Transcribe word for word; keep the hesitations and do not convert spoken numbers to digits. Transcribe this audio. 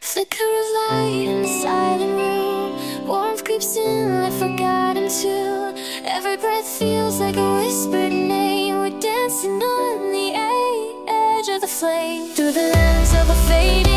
Flicker of light in the silent room. Warmth creeps in, I forgotten to. Every breath feels like a whispered name. We're dancing on the edge of the flame, through the lens of a fading